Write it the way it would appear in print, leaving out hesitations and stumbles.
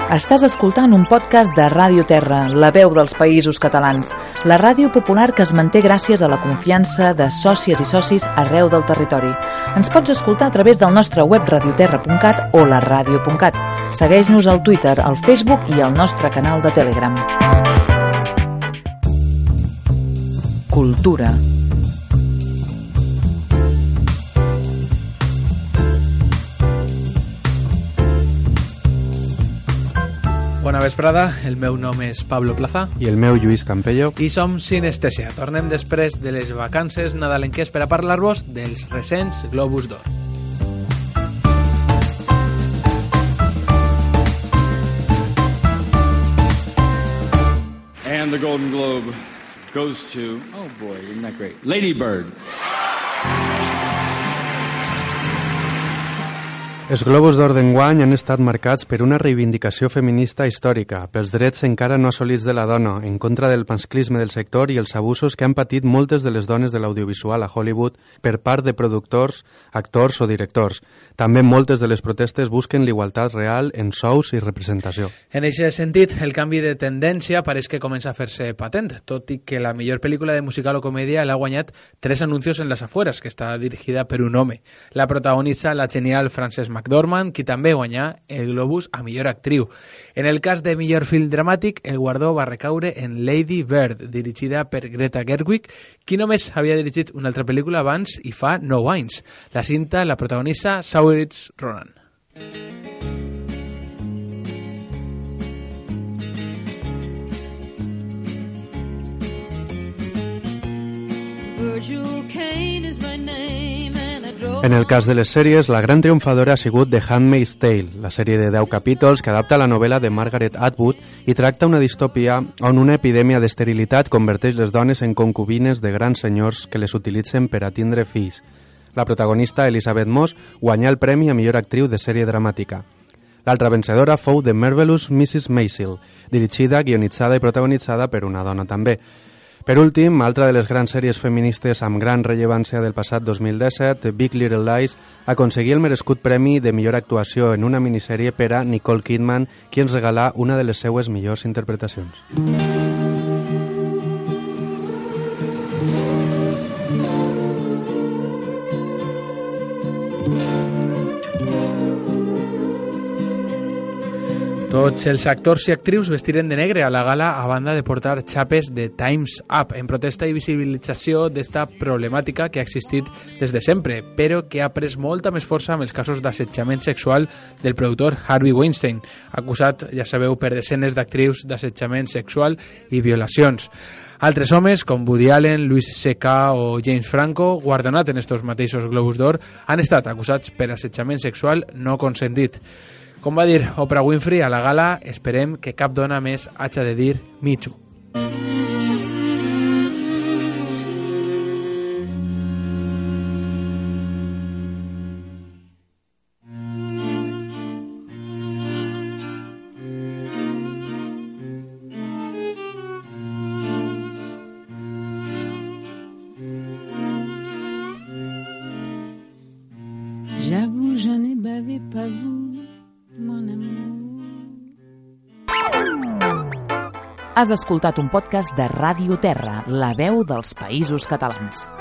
Estàs escoltant un podcast de Ràdio Terra, la veu dels Països Catalans, la ràdio popular que es manté gràcies a la confiança de sòcies i socis arreu del territori. Ens pots escoltar a través del nostre web radioterra.cat o la radio.cat. Segueix-nos al Twitter, al Facebook i al nostre canal de Telegram. Cultura. Bona vesprada, el meu nom és Pablo Plaza. I el meu Lluís Campello. I som Sinestèsia. Tornem després de les vacances nadalenques per a parlar-vos dels recents Globus d'Or. And the Golden Globe goes to, oh boy, isn't that great, Lady Bird. Els Globus d'Or d'enguany han estat marcats per una reivindicació feminista històrica, pels drets encara no assolits de la dona, en contra del masclisme del sector i els abusos que han patit moltes de les dones de l'audiovisual a Hollywood per part de productors, actors o directors. També moltes de les protestes busquen l'igualtat real en sous i representació. En aquest sentit, el canvi de tendència pareix que comença a fer-se patent, tot i que la millor pel·lícula de musical o comèdia l'ha guanyat 3 anuncios en les afueres, que està dirigida per un home. La protagonitza la genial Frances McDormand, qui també guanyà el Globus a millor actriu. En el cas de millor film dramàtic, el guardó va recaure en Lady Bird, dirigida per Greta Gerwig, qui només havia dirigit una altra pel·lícula abans i fa 9 anys. La cinta la protagonitza Saoirse Ronan. En el cas de les sèries, la gran triomfadora ha sigut The Handmaid's Tale, la sèrie de 10 capítols que adapta la novel·la de Margaret Atwood i tracta una distòpia on una epidèmia d'esterilitat converteix les dones en concubines de grans senyors que les utilitzen per a tindre fills. La protagonista, Elizabeth Moss, guanyà el premi a millor actriu de sèrie dramàtica. L'altra vencedora fou The Marvelous Mrs. Maisel, dirigida, guionitzada i protagonitzada per una dona també. Per últim, altra de les grans sèries feministes amb gran rellevància del passat 2017, Big Little Lies, aconseguí el merescut premi de millor actuació en una minissèrie per a Nicole Kidman, qui ens regalà una de les seues millors interpretacions. Tots els actors i actrius vestiren de negre a la gala a banda de portar xapes de Time's Up en protesta i visibilització d'esta problemàtica que ha existit des de sempre, però que ha pres molta més força amb els casos d'assetjament sexual del productor Harvey Weinstein, acusat, ja sabeu, per desenes d'actrius d'assetjament sexual i violacions. Altres homes, com Woody Allen, Louis C.K. o James Franco, guardonat en estos mateixos Globus d'Or, han estat acusats per assetjament sexual no consentit. Com va dir Oprah Winfrey a la gala, esperem que cap dona més haja de dir Me Too. J'avoue, je n'ai bavé pas vous. Has escoltat un podcast de Ràdio Terra, la veu dels Països Catalans.